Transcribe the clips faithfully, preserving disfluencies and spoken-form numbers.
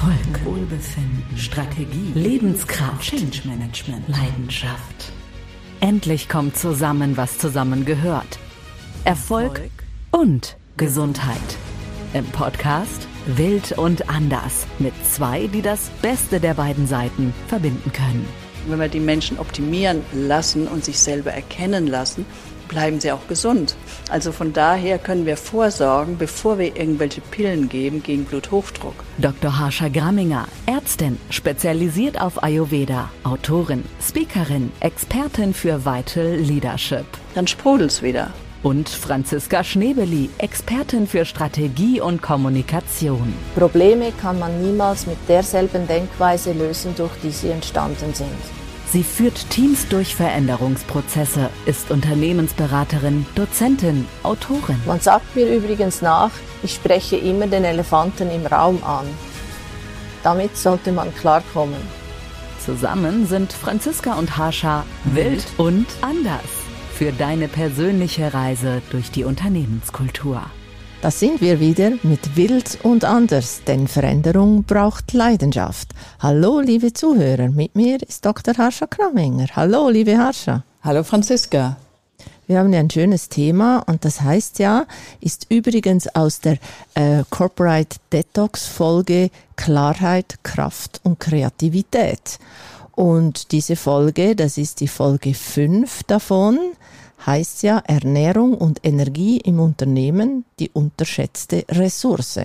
Erfolg, Wohlbefinden, Strategie, Lebenskraft, Change Management, Leidenschaft. Endlich kommt zusammen, was zusammengehört. Erfolg, Erfolg und Gesundheit. Im Podcast Wild und Anders mit zwei, die das Beste der beiden Seiten verbinden können. Wenn wir die Menschen optimieren lassen und sich selber erkennen lassen, bleiben sie auch gesund. Also von daher können wir vorsorgen, bevor wir irgendwelche Pillen geben gegen Bluthochdruck. Doktor Harsha Gramminger, Ärztin, spezialisiert auf Ayurveda, Autorin, Speakerin, Expertin für Vital Leadership. Dann sprudelt's wieder. Und Franziska Schnebeli, Expertin für Strategie und Kommunikation. Probleme kann man niemals mit derselben Denkweise lösen, durch die sie entstanden sind. Sie führt Teams durch Veränderungsprozesse, ist Unternehmensberaterin, Dozentin, Autorin. Man sagt mir übrigens nach, ich spreche immer den Elefanten im Raum an. Damit sollte man klarkommen. Zusammen sind Franziska und Harsha wild und anders für deine persönliche Reise durch die Unternehmenskultur. Da sind wir wieder mit Wild und Anders, denn Veränderung braucht Leidenschaft. Hallo, liebe Zuhörer, mit mir ist Doktor Harsha Gramminger. Hallo, liebe Harsha. Hallo, Franziska. Wir haben ja ein schönes Thema und das heißt ja, ist übrigens aus der äh, Corporate Detox Folge Klarheit, Kraft und Kreativität. Und diese Folge, das ist die Folge fünf davon, heißt ja Ernährung und Energie im Unternehmen, die unterschätzte Ressource.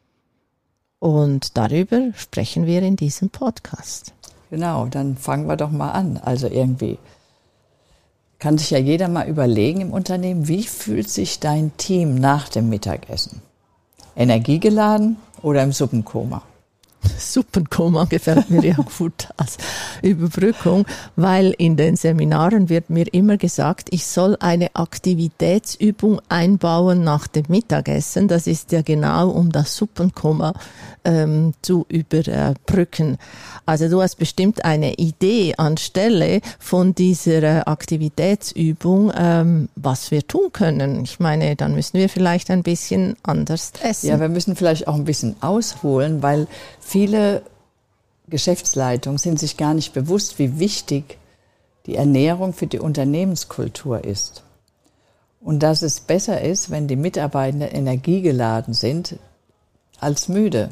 Und darüber sprechen wir in diesem Podcast. Genau, dann fangen wir doch mal an. Also irgendwie kann sich ja jeder mal überlegen im Unternehmen, wie fühlt sich dein Team nach dem Mittagessen? Energiegeladen oder im Suppenkoma? Suppenkoma gefällt mir ja gut als Überbrückung, weil in den Seminaren wird mir immer gesagt, ich soll eine Aktivitätsübung einbauen nach dem Mittagessen. Das ist ja genau, um das Suppenkoma ähm, zu überbrücken. Also du hast bestimmt eine Idee anstelle von dieser Aktivitätsübung, ähm, was wir tun können. Ich meine, dann müssen wir vielleicht ein bisschen anders essen. Ja, wir müssen vielleicht auch ein bisschen ausholen, weil viele Geschäftsleitungen sind sich gar nicht bewusst, wie wichtig die Ernährung für die Unternehmenskultur ist. Und dass es besser ist, wenn die Mitarbeiter energiegeladen sind, als müde.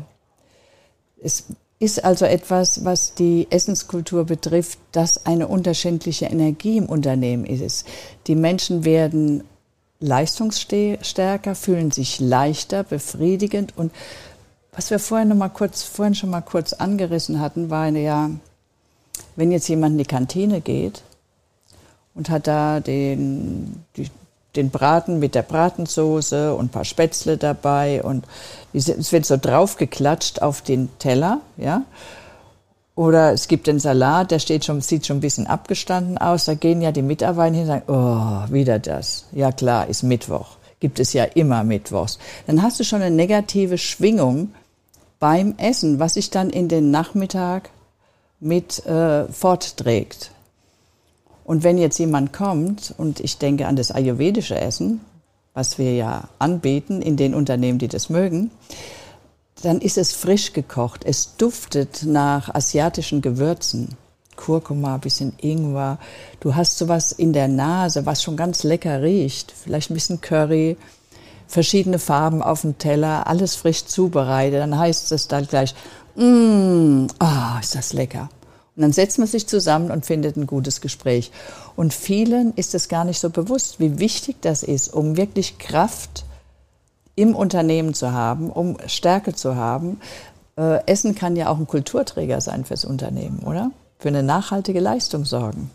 Es ist also etwas, was die Essenskultur betrifft, dass eine unterschiedliche Energie im Unternehmen ist. Die Menschen werden leistungsstärker, fühlen sich leichter, befriedigend. Und was wir vorhin, noch mal kurz, vorhin schon mal kurz angerissen hatten, war ja, wenn jetzt jemand in die Kantine geht und hat da den, die, den Braten mit der Bratensoße und ein paar Spätzle dabei und es wird so draufgeklatscht auf den Teller, ja. Oder es gibt den Salat, der steht schon, sieht schon ein bisschen abgestanden aus. Da gehen ja die Mitarbeiter hin und sagen, oh, wieder das. Ja klar, ist Mittwoch. Gibt es ja immer mittwochs. Dann hast du schon eine negative Schwingung beim Essen, was sich dann in den Nachmittag mit äh, fortträgt. Und wenn jetzt jemand kommt, und ich denke an das ayurvedische Essen, was wir ja anbieten in den Unternehmen, die das mögen, dann ist es frisch gekocht. Es duftet nach asiatischen Gewürzen. Kurkuma, bisschen Ingwer. Du hast sowas in der Nase, was schon ganz lecker riecht. Vielleicht ein bisschen Curry, verschiedene Farben auf dem Teller, alles frisch zubereitet. Dann heißt es dann gleich, mmm, ah, ist das lecker. Und dann setzt man sich zusammen und findet ein gutes Gespräch. Und vielen ist es gar nicht so bewusst, wie wichtig das ist, um wirklich Kraft im Unternehmen zu haben, um Stärke zu haben. Äh, Essen kann ja auch ein Kulturträger sein fürs Unternehmen, oder? Für eine nachhaltige Leistung sorgen.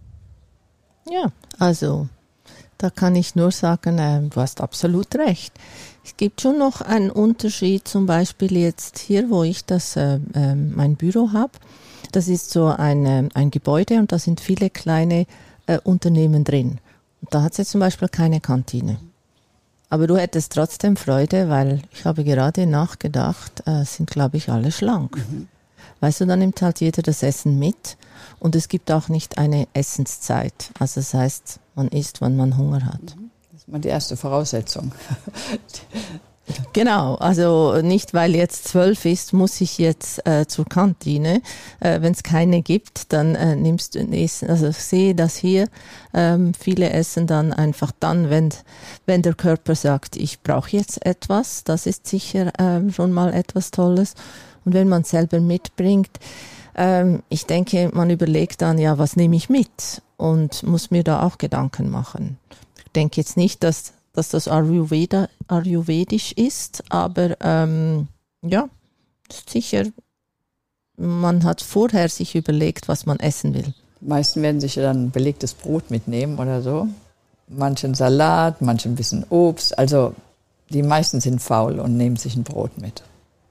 Ja, also da kann ich nur sagen, äh, du hast absolut recht. Es gibt schon noch einen Unterschied, zum Beispiel jetzt hier, wo ich das äh, äh, mein Büro habe. Das ist so ein, äh, ein Gebäude und da sind viele kleine äh, Unternehmen drin. Und da hat es jetzt zum Beispiel keine Kantine. Aber du hättest trotzdem Freude, weil ich habe gerade nachgedacht, äh, sind, glaube ich, alle schlank. Mhm. Weißt du, dann nimmt halt jeder das Essen mit und es gibt auch nicht eine Essenszeit. Also das heißt, man isst, wann man Hunger hat. Das ist mal die erste Voraussetzung. Genau, also nicht, weil jetzt zwölf ist, muss ich jetzt äh, zur Kantine. Äh, Wenn es keine gibt, dann äh, nimmst du ein Essen. Also ich sehe das hier, ähm, viele essen dann einfach dann, wenn, wenn der Körper sagt, ich brauche jetzt etwas. Das ist sicher ähm, schon mal etwas Tolles. Und wenn man es selber mitbringt, ähm, ich denke, man überlegt dann, ja, was nehme ich mit? Und muss mir da auch Gedanken machen. Ich denke jetzt nicht, dass dass das Ayurveda, ayurvedisch ist, aber ähm, ja, sicher, man hat vorher sich überlegt, was man essen will. Die meisten werden sich ja dann ein belegtes Brot mitnehmen oder so. Manchen Salat, manchen ein bisschen Obst. Also die meisten sind faul und nehmen sich ein Brot mit.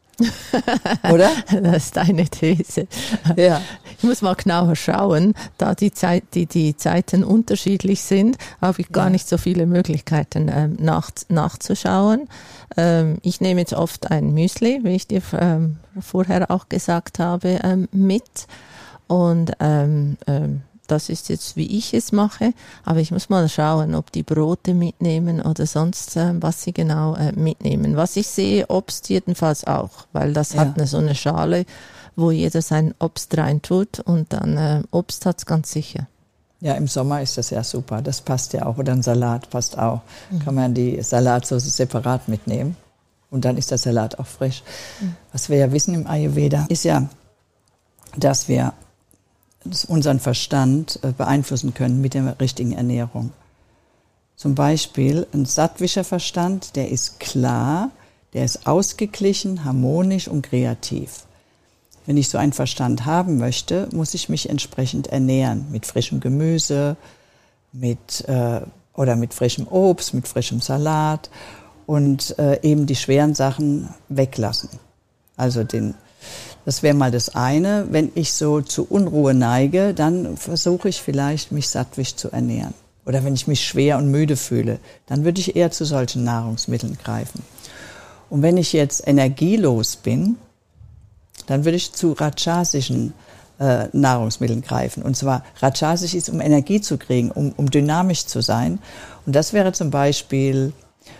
Oder? Das ist deine These. Ja. Ich muss mal genauer schauen, da die, Zeit, die, die Zeiten unterschiedlich sind, habe ich gar ja. nicht so viele Möglichkeiten ähm, nach, nachzuschauen. Ähm, ich nehme jetzt oft ein Müsli, wie ich dir ähm, vorher auch gesagt habe, ähm, mit. Und ähm, ähm, das ist jetzt, wie ich es mache, aber ich muss mal schauen, ob die Brote mitnehmen oder sonst, äh, was sie genau äh, mitnehmen. Was ich sehe, Obst jedenfalls auch, weil das ja. hat eine, so eine Schale, wo jeder sein Obst reintut und dann äh, Obst hat es ganz sicher. Ja, im Sommer ist das ja super, das passt ja auch, oder ein Salat passt auch. Mhm. Kann man die Salatsauce separat mitnehmen und dann ist der Salat auch frisch. Mhm. Was wir ja wissen im Ayurveda ist ja, dass wir unseren Verstand beeinflussen können mit der richtigen Ernährung. Zum Beispiel ein sattwischer Verstand, der ist klar, der ist ausgeglichen, harmonisch und kreativ. Wenn ich so einen Verstand haben möchte, muss ich mich entsprechend ernähren mit frischem Gemüse, mit äh, oder mit frischem Obst, mit frischem Salat und äh, eben die schweren Sachen weglassen. Also den Das wäre mal das eine. Wenn ich so zu Unruhe neige, dann versuche ich vielleicht, mich sattwisch zu ernähren. Oder wenn ich mich schwer und müde fühle, dann würde ich eher zu solchen Nahrungsmitteln greifen. Und wenn ich jetzt energielos bin, dann würde ich zu rajasischen äh, Nahrungsmitteln greifen. Und zwar rajasisch ist, um Energie zu kriegen, um, um dynamisch zu sein. Und das wäre zum Beispiel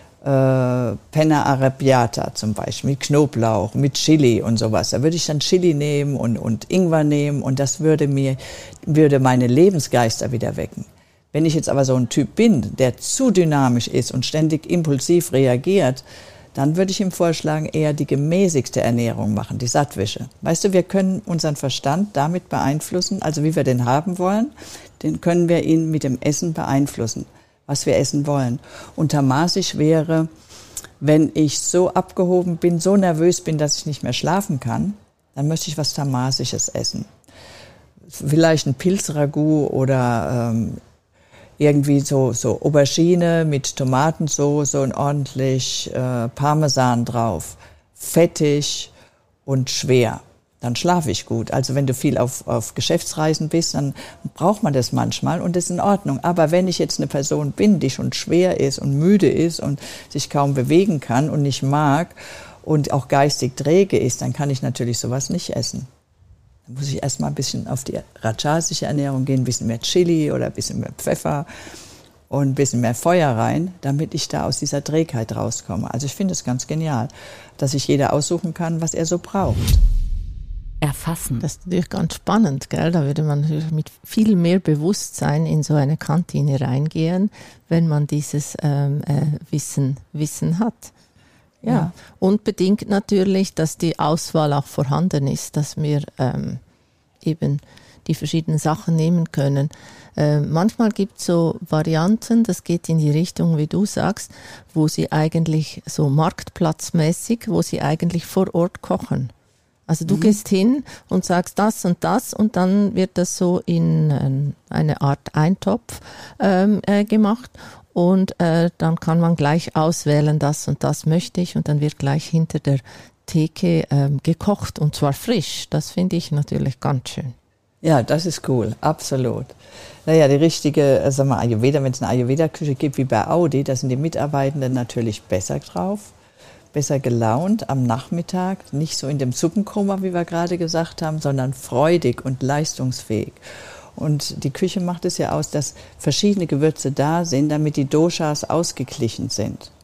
Äh, Penna arrabbiata zum Beispiel, mit Knoblauch, mit Chili und sowas. Da würde ich dann Chili nehmen und, und Ingwer nehmen und das würde mir, würde meine Lebensgeister wieder wecken. Wenn ich jetzt aber so ein Typ bin, der zu dynamisch ist und ständig impulsiv reagiert, dann würde ich ihm vorschlagen, eher die gemäßigte Ernährung machen, die sattwische. Weißt du, wir können unseren Verstand damit beeinflussen, also wie wir den haben wollen, den können wir ihn mit dem Essen beeinflussen, was wir essen wollen. Und tamasisch wäre, wenn ich so abgehoben bin, so nervös bin, dass ich nicht mehr schlafen kann, dann möchte ich was Tamasisches essen. Vielleicht ein Pilzragout oder ähm, irgendwie so, so Aubergine mit Tomatensauce und ordentlich äh, Parmesan drauf. Fettig und schwer. Dann schlafe ich gut. Also wenn du viel auf, auf Geschäftsreisen bist, dann braucht man das manchmal und das ist in Ordnung. Aber wenn ich jetzt eine Person bin, die schon schwer ist und müde ist und sich kaum bewegen kann und nicht mag und auch geistig träge ist, dann kann ich natürlich sowas nicht essen. Dann muss ich erstmal ein bisschen auf die rajasische Ernährung gehen, ein bisschen mehr Chili oder ein bisschen mehr Pfeffer und ein bisschen mehr Feuer rein, damit ich da aus dieser Trägheit rauskomme. Also ich finde es ganz genial, dass sich jeder aussuchen kann, was er so braucht. Erfassen. Das ist natürlich ganz spannend, gell? Da würde man mit viel mehr Bewusstsein in so eine Kantine reingehen, wenn man dieses ähm, äh, Wissen, Wissen hat. Ja. ja, und bedingt natürlich, dass die Auswahl auch vorhanden ist, dass wir ähm, eben die verschiedenen Sachen nehmen können. Äh, manchmal gibt es so Varianten, das geht in die Richtung, wie du sagst, wo sie eigentlich so marktplatzmäßig, wo sie eigentlich vor Ort kochen. Also du mhm. gehst hin und sagst das und das und dann wird das so in äh, eine Art Eintopf ähm, äh, gemacht und äh, dann kann man gleich auswählen, das und das möchte ich und dann wird gleich hinter der Theke ähm, gekocht und zwar frisch. Das finde ich natürlich ganz schön. Ja, das ist cool, absolut. Naja, die richtige, sagen wir Ayurveda, wenn es eine Ayurveda-Küche gibt wie bei Audi, da sind die Mitarbeitenden natürlich besser drauf. Besser gelaunt am Nachmittag, nicht so in dem Suppenkoma, wie wir gerade gesagt haben, sondern freudig und leistungsfähig. Und die Küche macht es ja aus, dass verschiedene Gewürze da sind, damit die Doshas ausgeglichen sind.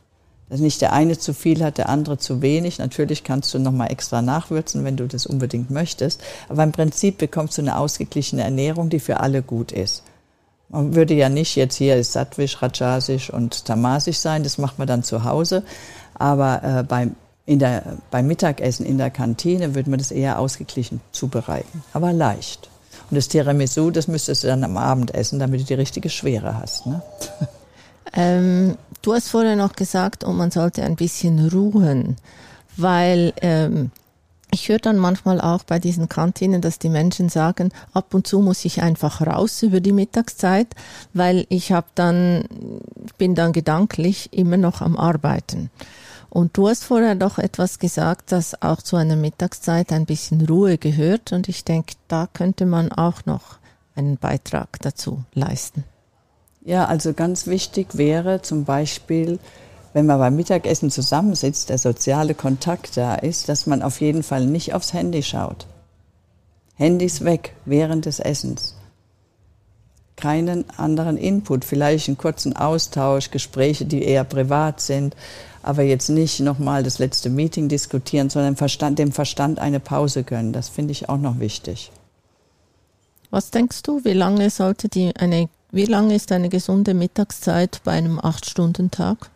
Dass nicht der eine zu viel hat, der andere zu wenig. Natürlich kannst du nochmal extra nachwürzen, wenn du das unbedingt möchtest. Aber im Prinzip bekommst du eine ausgeglichene Ernährung, die für alle gut ist. Man würde ja nicht jetzt hier sattwisch, rajasisch und tamasisch sein, das macht man dann zu Hause. Aber äh, beim, in der, beim Mittagessen in der Kantine würde man das eher ausgeglichen zubereiten, aber leicht. Und das Tiramisu, das müsstest du dann am Abend essen, damit du die richtige Schwere hast. Ne? Ähm, du hast vorher noch gesagt, oh, man sollte ein bisschen ruhen, weil ähm, ich höre dann manchmal auch bei diesen Kantinen, dass die Menschen sagen, ab und zu muss ich einfach raus über die Mittagszeit, weil ich habe dann, bin dann gedanklich immer noch am Arbeiten. Und du hast vorher doch etwas gesagt, dass auch zu einer Mittagszeit ein bisschen Ruhe gehört. Und ich denke, da könnte man auch noch einen Beitrag dazu leisten. Ja, also ganz wichtig wäre zum Beispiel, wenn man beim Mittagessen zusammensitzt, der soziale Kontakt da ist, dass man auf jeden Fall nicht aufs Handy schaut. Handys weg während des Essens. Keinen anderen Input, vielleicht einen kurzen Austausch, Gespräche, die eher privat sind, aber jetzt nicht nochmal das letzte Meeting diskutieren, sondern Verstand, dem Verstand eine Pause gönnen. Das finde ich auch noch wichtig. Was denkst du, wie lange sollte die eine, wie lange ist eine gesunde Mittagszeit bei einem acht-Stunden-Tag?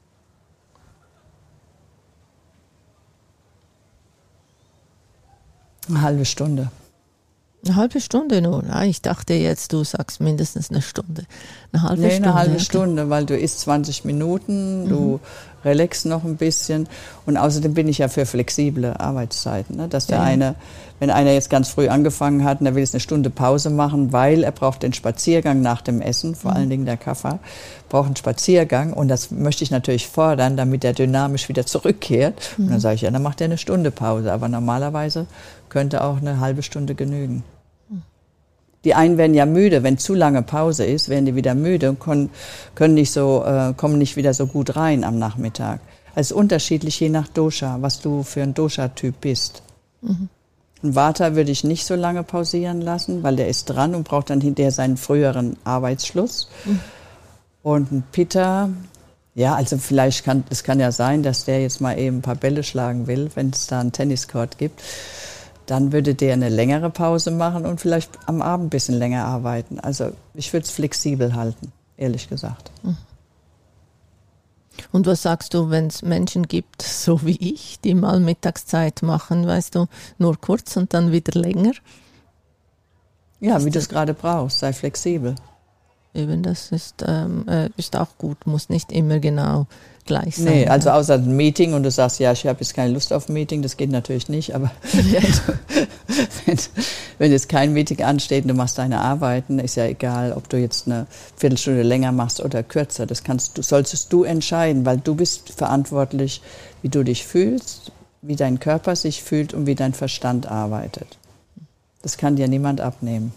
Eine halbe Stunde. Eine halbe Stunde nur? Ah, ich dachte jetzt, du sagst mindestens eine Stunde. Eine halbe nee, Stunde. eine halbe okay. Stunde, weil du isst zwanzig Minuten, du mhm. relaxst noch ein bisschen. Und außerdem bin ich ja für flexible Arbeitszeiten. Ne? Dass der ja. eine, wenn einer jetzt ganz früh angefangen hat und er will jetzt eine Stunde Pause machen, weil er braucht den Spaziergang nach dem Essen, vor mhm. allen Dingen der Kaffer, braucht einen Spaziergang. Und das möchte ich natürlich fordern, damit er dynamisch wieder zurückkehrt. Mhm. Und dann sage ich, ja, dann macht er eine Stunde Pause. Aber normalerweise könnte auch eine halbe Stunde genügen. Die einen werden ja müde, wenn zu lange Pause ist, werden die wieder müde und können, können nicht so, äh, kommen nicht wieder so gut rein am Nachmittag. Es ist unterschiedlich je nach Dosha, was du für ein Dosha-Typ bist. Mhm. Ein Vata würde ich nicht so lange pausieren lassen, weil der ist dran und braucht dann hinterher seinen früheren Arbeitsschluss. Mhm. Und ein Pitta, ja, also vielleicht kann, es kann ja sein, dass der jetzt mal eben ein paar Bälle schlagen will, wenn es da einen Tenniscourt gibt. Dann würde der eine längere Pause machen und vielleicht am Abend ein bisschen länger arbeiten. Also ich würde es flexibel halten, ehrlich gesagt. Und was sagst du, wenn es Menschen gibt, so wie ich, die mal Mittagszeit machen, weißt du, nur kurz und dann wieder länger? Ja, ist wie du es gerade brauchst, sei flexibel. Eben, das ist, ähm, ist auch gut, muss nicht immer genau gleich sein. Nee, also außer ein Meeting und du sagst, ja, ich habe jetzt keine Lust auf ein Meeting, das geht natürlich nicht, aber ja. wenn, wenn jetzt kein Meeting ansteht und du machst deine Arbeiten, ist ja egal, ob du jetzt eine Viertelstunde länger machst oder kürzer, das kannst du, solltest du entscheiden, weil du bist verantwortlich, wie du dich fühlst, wie dein Körper sich fühlt und wie dein Verstand arbeitet. Das kann dir niemand abnehmen.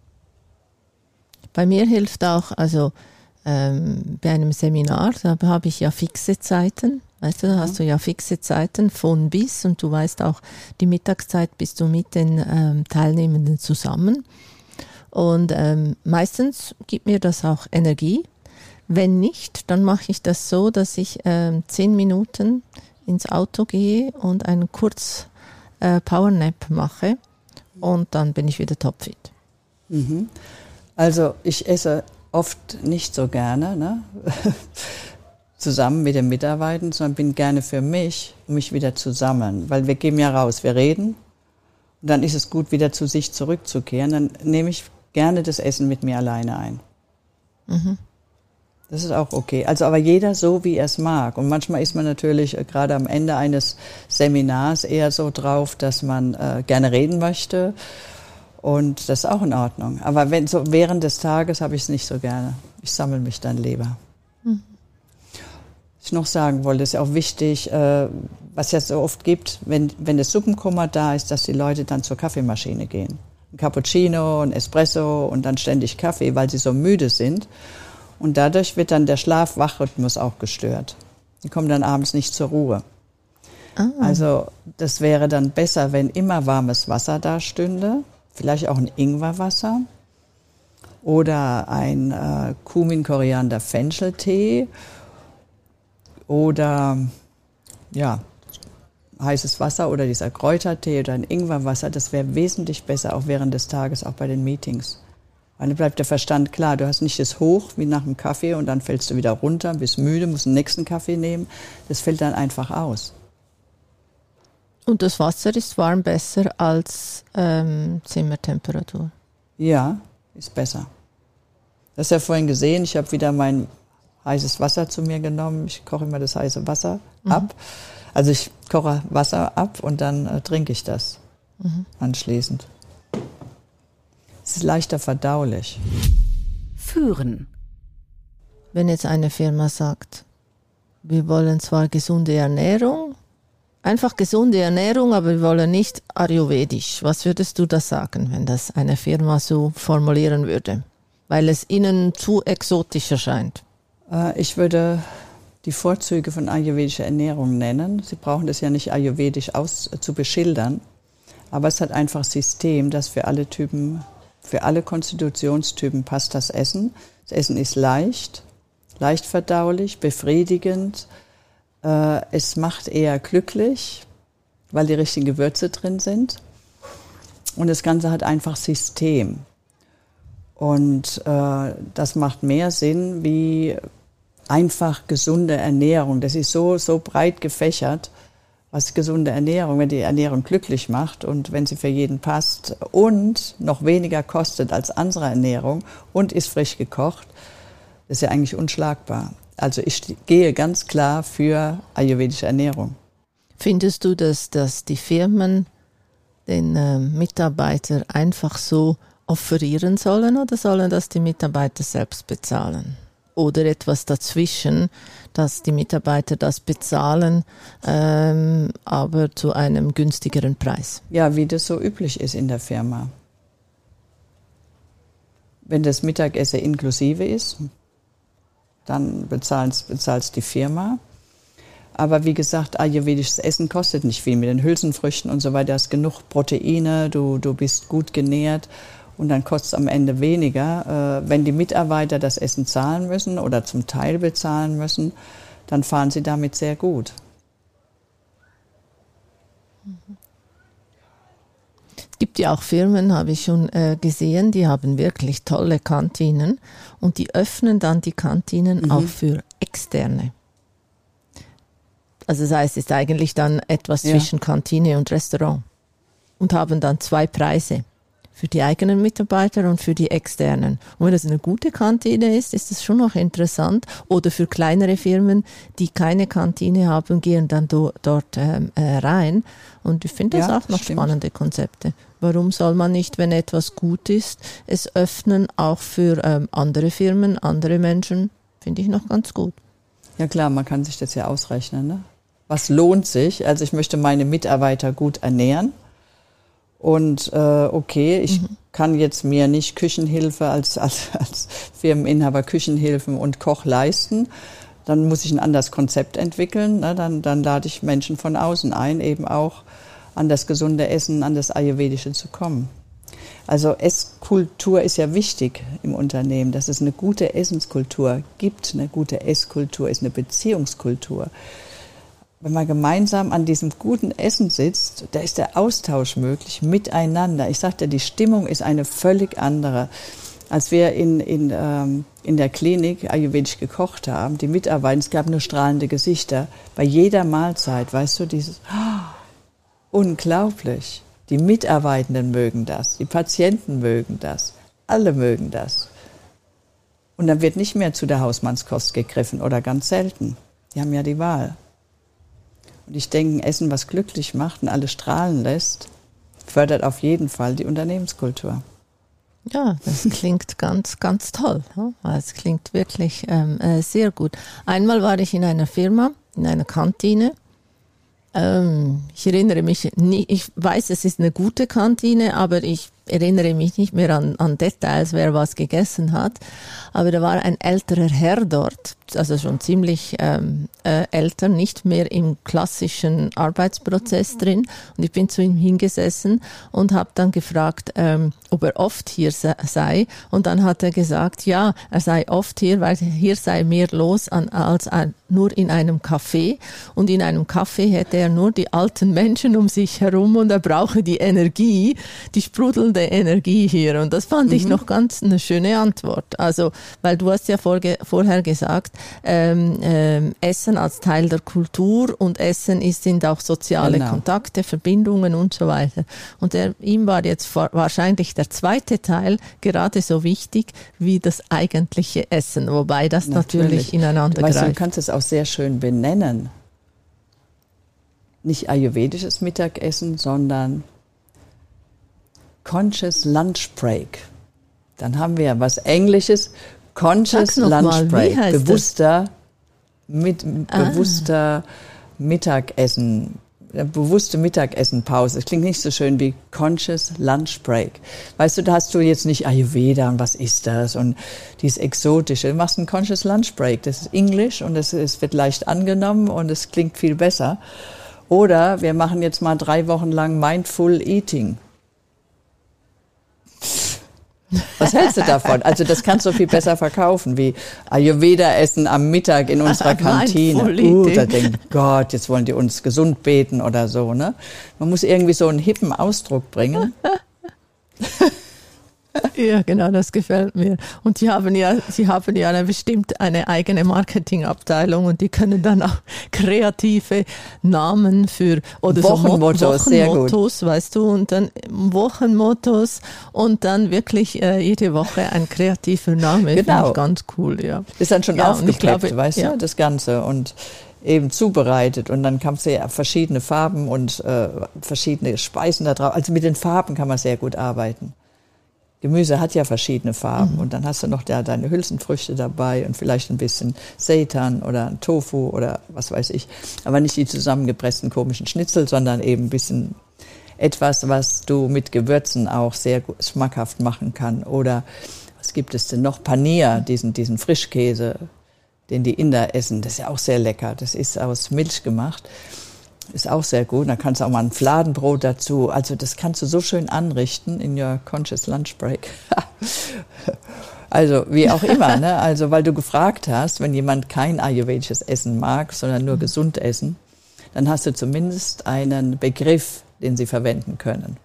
Bei mir hilft auch, also ähm, bei einem Seminar, da habe ich ja fixe Zeiten, weißt du, da hast du ja fixe Zeiten von bis und du weißt auch, die Mittagszeit bist du mit den ähm, Teilnehmenden zusammen und ähm, meistens gibt mir das auch Energie. Wenn nicht, dann mache ich das so, dass ich ähm, zehn Minuten ins Auto gehe und einen kurz äh, Powernap mache und dann bin ich wieder topfit. Mhm. Also ich esse oft nicht so gerne, ne? zusammen mit den Mitarbeitern, sondern bin gerne für mich, um mich wieder zu sammeln. Weil wir gehen ja raus, wir reden und dann ist es gut, wieder zu sich zurückzukehren. Dann nehme ich gerne das Essen mit mir alleine ein. Mhm. Das ist auch okay. Also aber jeder so, wie er es mag. Und manchmal ist man natürlich äh, gerade am Ende eines Seminars eher so drauf, dass man äh, gerne reden möchte. Und das ist auch in Ordnung. Aber wenn so während des Tages habe ich es nicht so gerne. Ich sammle mich dann lieber. Mhm. Was ich noch sagen wollte, ist ja auch wichtig, äh, was es ja so oft gibt, wenn, wenn das Suppenkummer da ist, dass die Leute dann zur Kaffeemaschine gehen. Ein Cappuccino, ein Espresso und dann ständig Kaffee, weil sie so müde sind. Und dadurch wird dann der Schlaf-Wach-Rhythmus auch gestört. Die kommen dann abends nicht zur Ruhe. Ah. Also das wäre dann besser, wenn immer warmes Wasser da stünde. Vielleicht auch ein Ingwerwasser oder ein äh, Kumin-Koriander-Fenchel-Tee oder ja, heißes Wasser oder dieser Kräutertee oder ein Ingwerwasser, das wäre wesentlich besser, auch während des Tages, auch bei den Meetings. Weil dann bleibt der Verstand klar, du hast nicht das Hoch wie nach einem Kaffee und dann fällst du wieder runter, bist müde, musst den nächsten Kaffee nehmen. Das fällt dann einfach aus. Und das Wasser ist warm besser als ähm, Zimmertemperatur? Ja, ist besser. Das hast du ja vorhin gesehen, ich habe wieder mein heißes Wasser zu mir genommen. Ich koche immer das heiße Wasser mhm. ab. Also ich koche Wasser ab und dann äh, trinke ich das mhm. anschließend. Es ist leichter verdaulich. Führen. Wenn jetzt eine Firma sagt, wir wollen zwar gesunde Ernährung, einfach gesunde Ernährung, aber wir wollen nicht ayurvedisch. Was würdest du da sagen, wenn das eine Firma so formulieren würde? Weil es ihnen zu exotisch erscheint. Äh, ich würde die Vorzüge von ayurvedischer Ernährung nennen. Sie brauchen das ja nicht ayurvedisch aus, äh, zu beschildern, aber es hat einfach System, das für alle Typen, für alle Konstitutionstypen passt das Essen. Das Essen ist leicht, leicht verdaulich, befriedigend. Äh, es macht eher glücklich, weil die richtigen Gewürze drin sind. Und das Ganze hat einfach System. Und äh, das macht mehr Sinn wie einfach gesunde Ernährung. Das ist so, so breit gefächert, was gesunde Ernährung, wenn die Ernährung glücklich macht und wenn sie für jeden passt und noch weniger kostet als andere Ernährung und ist frisch gekocht, das ist ja eigentlich unschlagbar. Also ich gehe ganz klar für ayurvedische Ernährung. Findest du, dass, dass die Firmen den äh, Mitarbeiter einfach so offerieren sollen oder sollen das die Mitarbeiter selbst bezahlen? Oder etwas dazwischen, dass die Mitarbeiter das bezahlen, ähm, aber zu einem günstigeren Preis? Ja, wie das so üblich ist in der Firma. Wenn das Mittagessen inklusive ist, dann bezahlt es die Firma. Aber wie gesagt, ayurvedisches Essen kostet nicht viel. Mit den Hülsenfrüchten und so weiter hast genug Proteine, du, du bist gut genährt. Und dann kostet es am Ende weniger. Äh, wenn die Mitarbeiter das Essen zahlen müssen oder zum Teil bezahlen müssen, dann fahren sie damit sehr gut. Es gibt ja auch Firmen, habe ich schon äh, gesehen, die haben wirklich tolle Kantinen und die öffnen dann die Kantinen mhm. auch für Externe. Also das heißt, es ist eigentlich dann etwas ja. zwischen Kantine und Restaurant und haben dann zwei Preise. Für die eigenen Mitarbeiter und für die externen. Und wenn das eine gute Kantine ist, ist das schon noch interessant. Oder für kleinere Firmen, die keine Kantine haben, gehen dann do, dort ähm, äh, rein. Und ich finde das ja, auch noch stimmt. spannende Konzepte. Warum soll man nicht, wenn etwas gut ist, es öffnen auch für ähm, andere Firmen, andere Menschen? Finde ich noch ganz gut. Ja klar, man kann sich das ja ausrechnen. Ne? Was lohnt sich? Also ich möchte meine Mitarbeiter gut ernähren. Und äh, okay, ich mhm. kann jetzt mir nicht Küchenhilfe als, als, als Firmeninhaber Küchenhilfen und Koch leisten. Dann muss ich ein anderes Konzept entwickeln. Ne? Dann, dann lade ich Menschen von außen ein, eben auch an das gesunde Essen, an das Ayurvedische zu kommen. Also Esskultur ist ja wichtig im Unternehmen, dass es eine gute Essenskultur gibt. Eine gute Esskultur ist eine Beziehungskultur. Wenn man gemeinsam an diesem guten Essen sitzt, da ist der Austausch möglich, miteinander. Ich sagte, die Stimmung ist eine völlig andere. Als wir in, in, ähm, in der Klinik ayurvedisch gekocht haben, die Mitarbeiter, es gab nur strahlende Gesichter. Bei jeder Mahlzeit, weißt du, dieses, oh, unglaublich. Die Mitarbeitenden mögen das, die Patienten mögen das, alle mögen das. Und dann wird nicht mehr zu der Hausmannskost gegriffen oder ganz selten. Die haben ja die Wahl. Und ich denke, ein Essen, was glücklich macht und alle strahlen lässt, fördert auf jeden Fall die Unternehmenskultur. Ja, das klingt ganz, ganz toll. Es klingt wirklich ähm, äh, sehr gut. Einmal war ich in einer Firma, in einer Kantine. Ähm, ich erinnere mich, nie, ich weiß, es ist eine gute Kantine, aber ich erinnere mich nicht mehr an, an Details, wer was gegessen hat, aber da war ein älterer Herr dort, also schon ziemlich ähm, äh, älter, nicht mehr im klassischen Arbeitsprozess drin. Und ich bin zu ihm hingesessen und habe dann gefragt, ähm, ob er oft hier sei. Und dann hat er gesagt, ja, er sei oft hier, weil hier sei mehr los an, als ein, nur in einem Café. Und in einem Café hätte er nur die alten Menschen um sich herum und er brauche die Energie, die sprudelnde Energie hier. Und das fand mhm. ich noch ganz eine schöne Antwort. Also, weil du hast ja vorge- vorher gesagt, ähm, ähm, Essen als Teil der Kultur und Essen ist, sind auch soziale genau. Kontakte, Verbindungen und so weiter. Und er, ihm war jetzt vor, wahrscheinlich der zweite Teil gerade so wichtig wie das eigentliche Essen, wobei das natürlich, natürlich ineinander weißt greift. Du, du kannst es auch sehr schön benennen. Nicht ayurvedisches Mittagessen, sondern Conscious Lunch Break. Dann haben wir was Englisches, Conscious Lunch mal, Break, bewusster, mit, ah. bewusster Mittagessen, bewusste Mittagessenpause. Das klingt nicht so schön wie Conscious Lunch Break. Weißt du, da hast du jetzt nicht Ayurveda und was ist das und dieses Exotische. Du machst einen Conscious Lunch Break. Das ist Englisch und es, es wird leicht angenommen und es klingt viel besser. Oder wir machen jetzt mal drei Wochen lang Mindful Eating. Was hältst du davon? Also das kannst du viel besser verkaufen, wie Ayurveda-Essen am Mittag in unserer Kantine. Uh, da denkt Gott, jetzt wollen die uns gesund beten oder so. Ne? Man muss irgendwie so einen hippen Ausdruck bringen. Ja, genau, das gefällt mir. Und sie haben ja, sie haben ja eine, bestimmt eine eigene Marketingabteilung und die können dann auch kreative Namen für oder Wochenmottos, so Wochenmottos, sehr gut. Weißt du, und dann Wochenmottos und dann wirklich äh, jede Woche ein kreativer Name. Genau. Finde ich ganz cool, ja. Ist dann schon ja, aufgepeppt, weißt ja. du, das Ganze und eben zubereitet und dann kannst du ja verschiedene Farben und äh, verschiedene Speisen da drauf. Also mit den Farben kann man sehr gut arbeiten. Gemüse hat ja verschiedene Farben mhm. und dann hast du noch da deine Hülsenfrüchte dabei und vielleicht ein bisschen Seitan oder Tofu oder was weiß ich. Aber nicht die zusammengepressten komischen Schnitzel, sondern eben ein bisschen etwas, was du mit Gewürzen auch sehr schmackhaft machen kann. Oder was gibt es denn noch? Paneer, diesen, diesen Frischkäse, den die Inder essen. Das ist ja auch sehr lecker. Das ist aus Milch gemacht. Ist auch sehr gut. Da kannst du auch mal ein Fladenbrot dazu. Also das kannst du so schön anrichten in your Conscious Lunch Break. Also wie auch immer, ne? Also weil du gefragt hast, wenn jemand kein ayurvedisches Essen mag, sondern nur gesund essen, dann hast du zumindest einen Begriff, den sie verwenden können.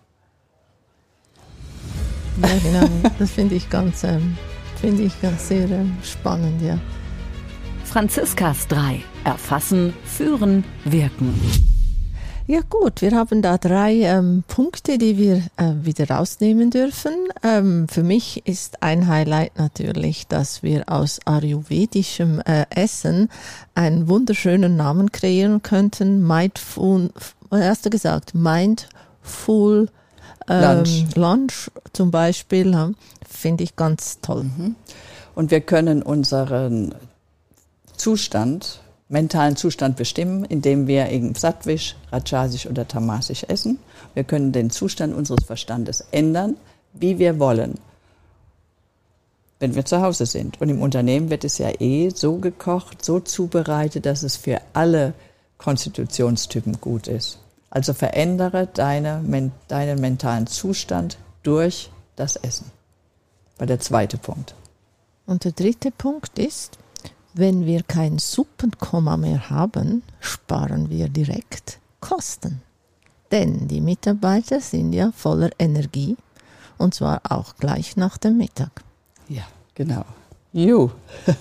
Ja, genau. Das finde ich ganz, ähm, finde ich ganz sehr ähm, spannend, ja. Franziskas drei. Erfassen, führen, wirken. Ja gut, wir haben da drei ähm, Punkte, die wir äh, wieder rausnehmen dürfen. Ähm, für mich ist ein Highlight natürlich, dass wir aus ayurvedischem äh, Essen einen wunderschönen Namen kreieren könnten. Mindful, was hast du gesagt? Mindful ähm, Lunch. Lunch zum Beispiel, ja, finde ich ganz toll. Mhm. Und wir können unseren Zustand, mentalen Zustand bestimmen, indem wir eben sattwisch, rajasisch oder tamasisch essen. Wir können den Zustand unseres Verstandes ändern, wie wir wollen, wenn wir zu Hause sind. Und im Unternehmen wird es ja eh so gekocht, so zubereitet, dass es für alle Konstitutionstypen gut ist. Also verändere deine, deinen mentalen Zustand durch das Essen. War der zweite Punkt. Und der dritte Punkt ist, wenn wir kein Suppenkomma mehr haben, sparen wir direkt Kosten. Denn die Mitarbeiter sind ja voller Energie und zwar auch gleich nach dem Mittag. Ja, genau. You.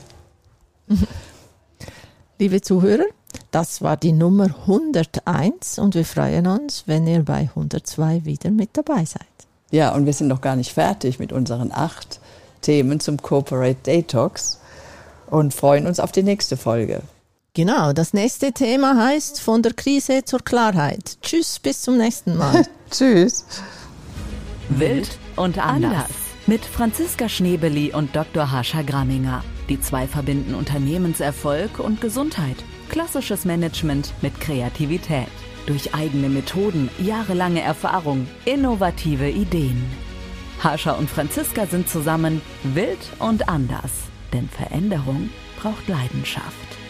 Liebe Zuhörer, das war die Nummer hunderteins und wir freuen uns, wenn ihr bei hundertzwei wieder mit dabei seid. Ja, und wir sind noch gar nicht fertig mit unseren acht Themen zum Corporate Detox. Und freuen uns auf die nächste Folge. Genau, das nächste Thema heißt von der Krise zur Klarheit. Tschüss, bis zum nächsten Mal. Tschüss. Wild und anders. Mit Franziska Schnebeli und Doktor Harsha Gramminger. Die zwei verbinden Unternehmenserfolg und Gesundheit. Klassisches Management mit Kreativität. Durch eigene Methoden, jahrelange Erfahrung, innovative Ideen. Harscha und Franziska sind zusammen wild und anders, denn Veränderung braucht Leidenschaft.